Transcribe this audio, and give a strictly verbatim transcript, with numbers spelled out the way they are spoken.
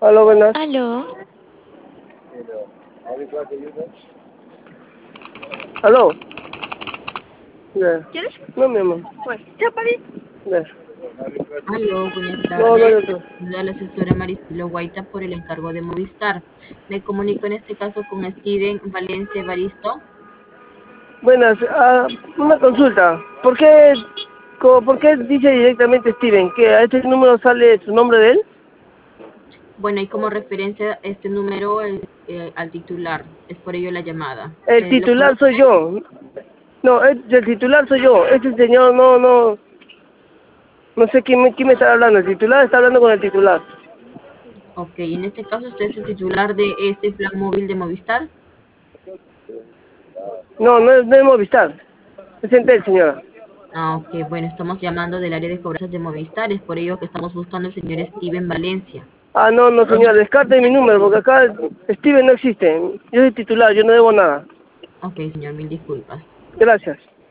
Aló, buenas. Aló. Aló. Ya. ¿Quieres? No, mi amor. Pues, ya paré. Ya. Aló, buenas No, no hay tardes. otro. Saluda a la asesora Maricelo Guaita por el encargo de Movistar. Me comunico en este caso con Steven Valencia Evaristo. Buenas. Ah, una consulta. ¿Por qué, co- por qué dice directamente Steven? ¿Que a este número sale su nombre de él? Bueno, y como referencia este número es eh, al titular. Es por ello la llamada. El Eh, ¿Lo titular conoce? soy yo. No, el, el titular soy yo. Este señor no, no, no sé quién me, quién me está hablando. El titular está hablando con el titular. Ok, en este caso usted es el titular de este plan móvil de Movistar. No, no es, no es Movistar. Es Entel, señora. Ah, ok, bueno, estamos llamando del área de cobranzas de Movistar. Es por ello que estamos buscando al señor Steven Valencia. Ah, no, no, señora. Descarte mi número porque acá Steven no existe. Yo soy titular, yo no debo nada. Ok, señor, mil disculpas. Gracias.